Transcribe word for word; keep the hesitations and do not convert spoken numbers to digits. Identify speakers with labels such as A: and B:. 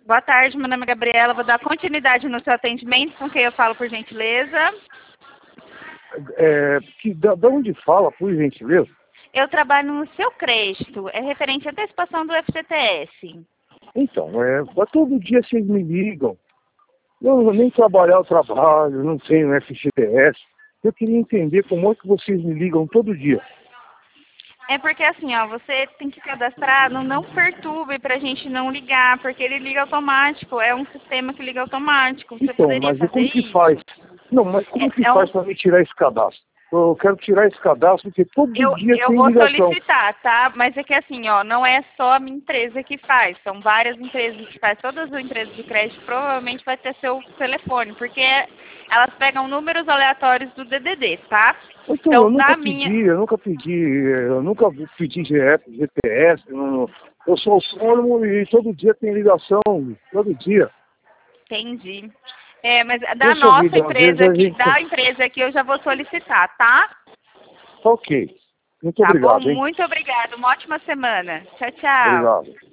A: Boa tarde, meu nome é Gabriela. Vou dar continuidade no seu atendimento. Com quem eu falo, por gentileza?
B: É, que, da, da onde fala, por gentileza?
A: Eu trabalho no seu crédito. É referente à antecipação do F G T S.
B: Então, é, todo dia vocês me ligam. Eu nem trabalhar eu trabalho, não tenho F G T S. Eu queria entender como é que vocês me ligam todo dia.
A: É porque assim, ó, você tem que cadastrar, não, não perturbe pra gente não ligar, porque ele liga automático, é um sistema que liga automático. Você
B: Então,
A: poderia
B: mas e
A: fazer
B: como que
A: isso?
B: faz? Não, mas como que
A: É, é um,
B: faz para me tirar esse cadastro? Eu quero tirar esse cadastro porque todo
A: eu,
B: dia
A: eu
B: tem
A: vou
B: ligação.
A: solicitar, tá? Mas é que assim, ó, não é só a minha empresa que faz, são várias empresas que faz. Todas as empresas de crédito provavelmente vai ter seu telefone, porque elas pegam números aleatórios do D D D, tá?
B: Então,
A: Então,
B: eu nunca
A: na
B: pedi,
A: minha...
B: eu nunca pedi, eu nunca pedi G F, G P S, não, eu sou autônomo e todo dia tem ligação, todo dia.
A: Entendi. É, mas da
B: Poxa
A: nossa
B: vida, às vezes
A: empresa
B: a
A: aqui,
B: gente...
A: da empresa aqui, eu já vou solicitar, tá?
B: Ok, muito
A: Tá bom?
B: obrigado, hein?
A: Muito obrigada. Uma ótima semana. Tchau, tchau.
B: Obrigado.